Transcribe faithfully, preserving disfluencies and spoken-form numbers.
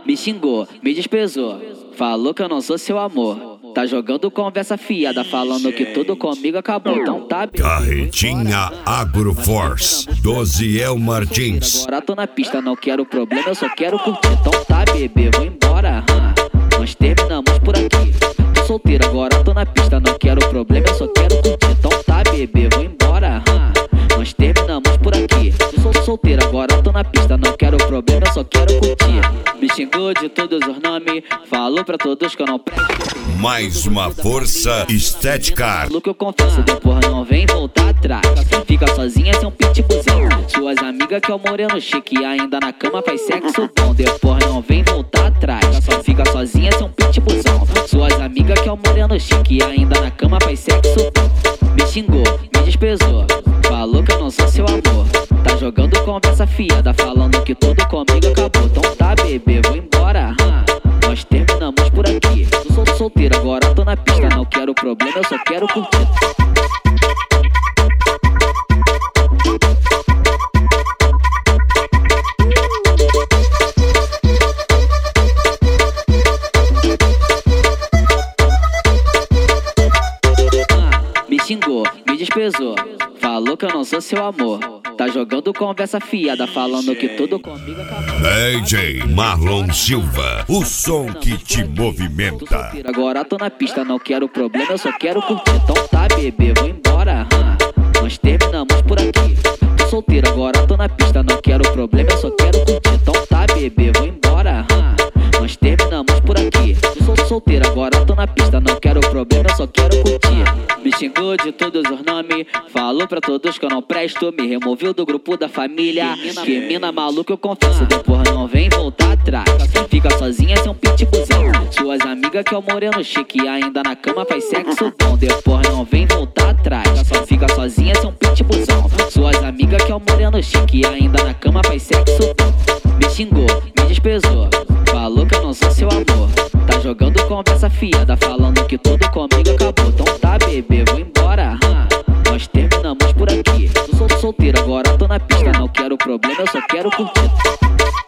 me xingou, me desprezou, falou que eu não sou seu amor. Tá jogando conversa fiada, falando que tudo comigo acabou. Então tá, bebê. Carretinha Agroforce, Doziel Martins. Agora tô na pista, não quero problema, eu só quero curtir. Então tá, bebê, vou embora. Hum. Nós terminamos por aqui. Tô solteiro, agora tô na pista, não quero problema, eu só quero curtir. Então tá, bebê, vou embora. Hum. Nós terminamos por aqui. Eu sou solteiro, agora tô na pista, não quero problema, eu só quero curtir. Me xingou de todos os nomes, falou pra todos que eu não presto. Mais uma força estética. Falou que eu confesso, depois não vem voltar atrás. Fica sozinha, sem um pitbullzão. Suas amigas que é o moreno chique, ainda na cama faz sexo bom. Depois não vem voltar atrás. Fica sozinha, sem um pitbullzão. Suas amigas que é o moreno chique, ainda na cama faz sexo bom. Me xingou, me desprezou, falou que eu não sou seu amor. Tá jogando conversa fiada, falando que tudo comigo acabou. Então tá, bebê, vou embora. Hum. Nós terminamos por aqui. Eu sou solteiro, agora tô na pista, não quero problema, eu só quero curtir. Me xingou, me desprezou, falou que eu não sou seu amor. Tá jogando conversa fiada, falando que tudo comigo acabou. D J Marlon Silva, o som que te movimenta. Agora tô na pista, não quero problema, eu só quero curtir. Então tá, bebê, vou embora. Hum. Nós terminamos por aqui. Tô solteiro, agora tô na pista, não quero problema, eu só quero curtir. Então tá, bebê, vou embora. Hum. Nós terminamos por aqui. Eu sou solteiro, agora tô na pista, não quero problema, eu só quero curtir. Me xingou de todos os nomes, falou pra todos que eu não presto, me removeu do grupo da família. Que mina maluca, eu confesso, depois não vem voltar atrás. Fica sozinha, sem um pitbullzão. Suas amigas que é o moreno chique, ainda na cama faz sexo bom. Depois não vem voltar atrás. Fica sozinha, sem um pitbullzão. Suas amigas que é o moreno chique, ainda na cama faz sexo bom. Me xingou, me desprezou, falou que eu não sou seu amor. Tá jogando conversa fiada, falando que tudo comigo acabou. Então tá, bebê, vou embora. Hum. Nós terminamos por aqui. Eu sou solteiro, agora tô na pista, não quero problema, eu só quero curtir.